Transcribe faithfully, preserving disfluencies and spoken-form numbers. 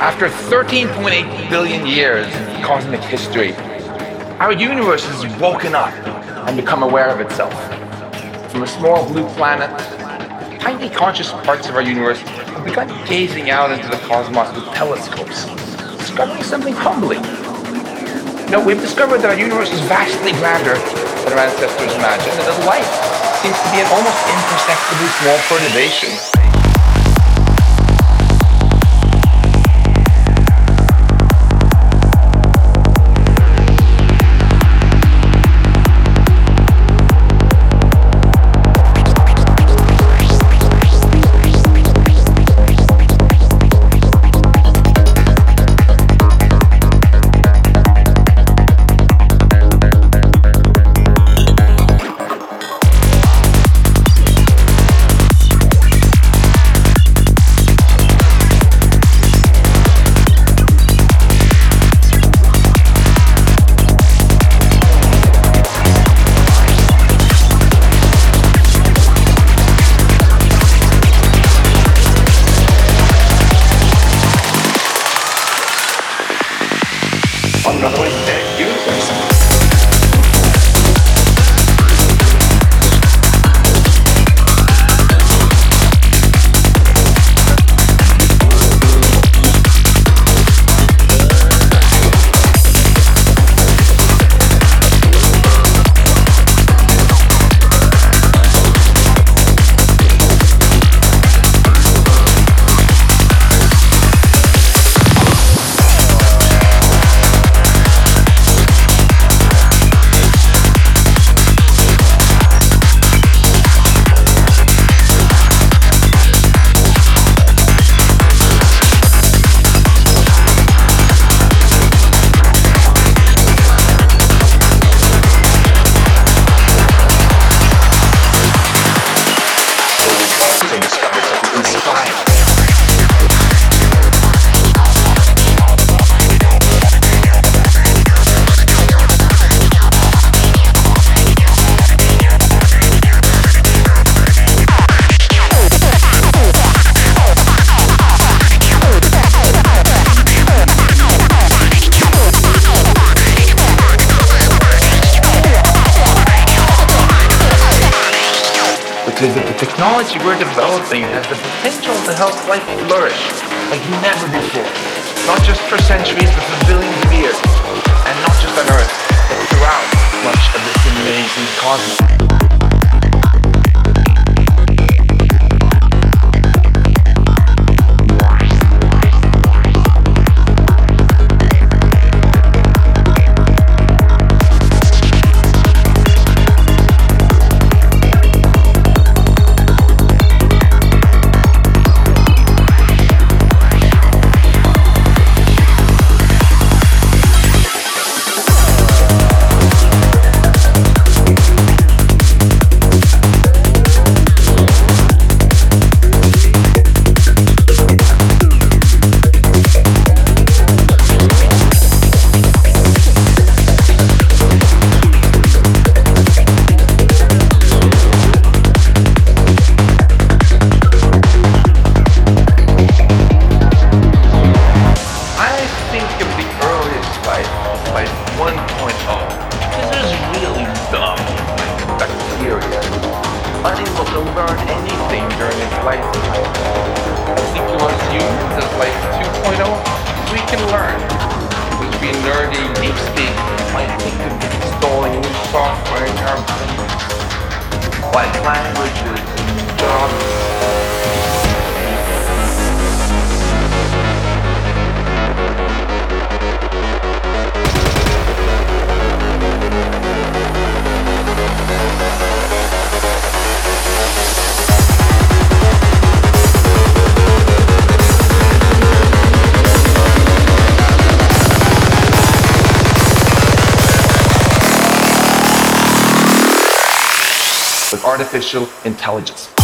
After thirteen point eight billion years of cosmic history, our universe has woken up and become aware of itself. From a small blue planet, tiny conscious parts of our universe have begun gazing out into the cosmos with telescopes, discovering something humbling. You know, we've discovered that our universe is vastly grander than our ancestors imagined, and that life seems to be an almost imperceptibly small perturbation. Another way to use this. Because the technology we're developing has the potential to help life flourish like never before. Not just for centuries, but for billions of years. And not just on Earth, but throughout much of this amazing cosmos. one point oh. This is really dumb, like bacteria, unable to learn anything during its lifetime. I think of us humans as life two point oh, we can learn. Which we nerdy, deep speak, might think of installing new software in our brains, like languages and jobs. With artificial intelligence.